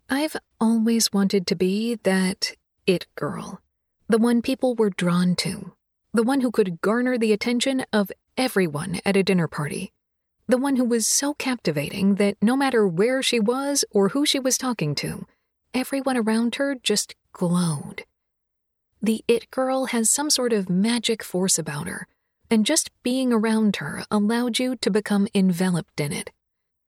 I've always wanted to be that it girl, the one people were drawn to, the one who could garner the attention of everyone at a dinner party, the one who was so captivating that no matter where she was or who she was talking to, everyone around her just glowed. The it girl has some sort of magic force about her, and just being around her allowed you to become enveloped in it.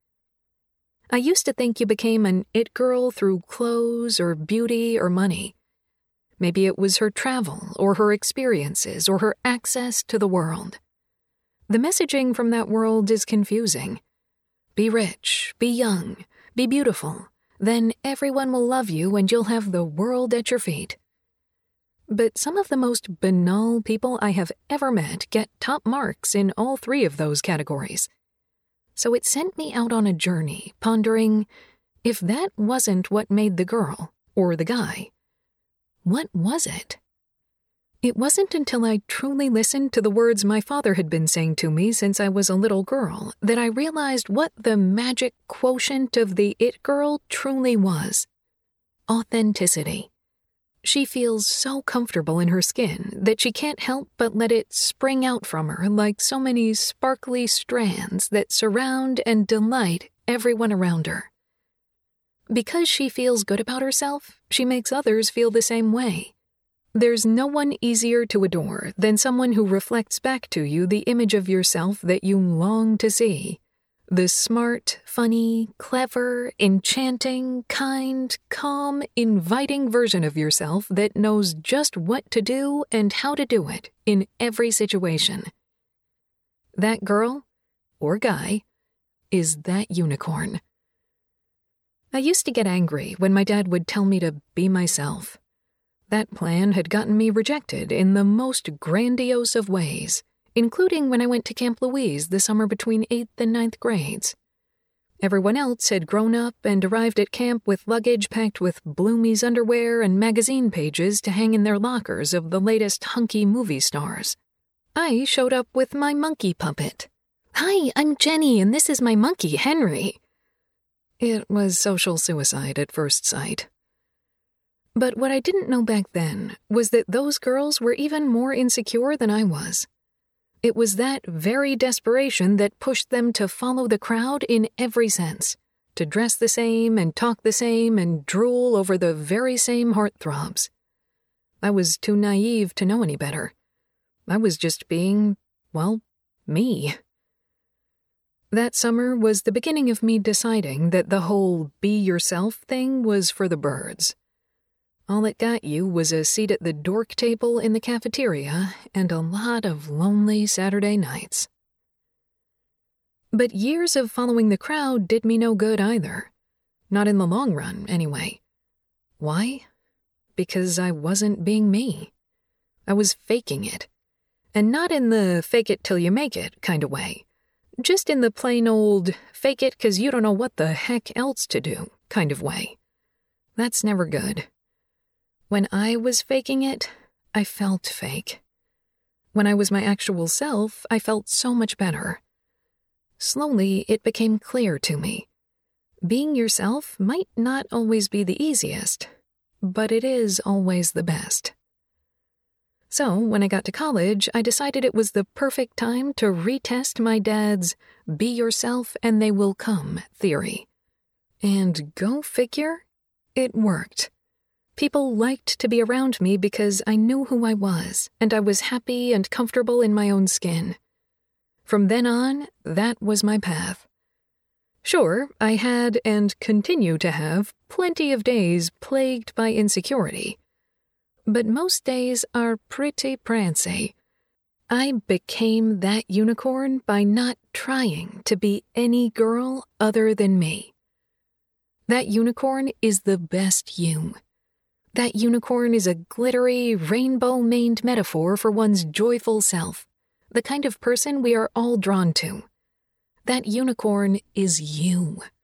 I used to think you became an it girl through clothes or beauty or money. Maybe it was her travel or her experiences or her access to the world. The messaging from that world is confusing. Be rich, be young, be beautiful, then everyone will love you and you'll have the world at your feet. But some of the most banal people I have ever met get top marks in all three of those categories. So it sent me out on a journey, pondering, if that wasn't what made the girl, or the guy, what was it? It wasn't until I truly listened to the words my father had been saying to me since I was a little girl that I realized what the magic quotient of the it girl truly was. Authenticity. She feels so comfortable in her skin that she can't help but let it spring out from her like so many sparkly strands that surround and delight everyone around her. Because she feels good about herself, she makes others feel the same way. There's no one easier to adore than someone who reflects back to you the image of yourself that you long to see. The smart, funny, clever, enchanting, kind, calm, inviting version of yourself that knows just what to do and how to do it in every situation. That girl, or guy, is that unicorn. I used to get angry when my dad would tell me to be myself. That plan had gotten me rejected in the most grandiose of ways, including when I went to Camp Louise the summer between 8th and 9th grades. Everyone else had grown up and arrived at camp with luggage packed with Bloomie's underwear and magazine pages to hang in their lockers of the latest hunky movie stars. I showed up with my monkey puppet. "Hi, I'm Jenny, and this is my monkey, Henry." It was social suicide at first sight. But what I didn't know back then was that those girls were even more insecure than I was. It was that very desperation that pushed them to follow the crowd in every sense, to dress the same and talk the same and drool over the very same heartthrobs. I was too naive to know any better. I was just being, well, me. That summer was the beginning of me deciding that the whole be yourself thing was for the birds. All it got you was a seat at the dork table in the cafeteria and a lot of lonely Saturday nights. But years of following the crowd did me no good either. Not in the long run, anyway. Why? Because I wasn't being me. I was faking it. And not in the fake it till you make it kind of way. Just in the plain old fake it 'cause you don't know what the heck else to do kind of way. That's never good. When I was faking it, I felt fake. When I was my actual self, I felt so much better. Slowly, it became clear to me. Being yourself might not always be the easiest, but it is always the best. So, when I got to college, I decided it was the perfect time to retest my dad's "be yourself and they will come" theory. And go figure, it worked. People liked to be around me because I knew who I was, and I was happy and comfortable in my own skin. From then on, that was my path. Sure, I had and continue to have plenty of days plagued by insecurity. But most days are pretty prancy. I became that unicorn by not trying to be any girl other than me. That unicorn is the best you. That unicorn is a glittery, rainbow-maned metaphor for one's joyful self, the kind of person we are all drawn to. That unicorn is you.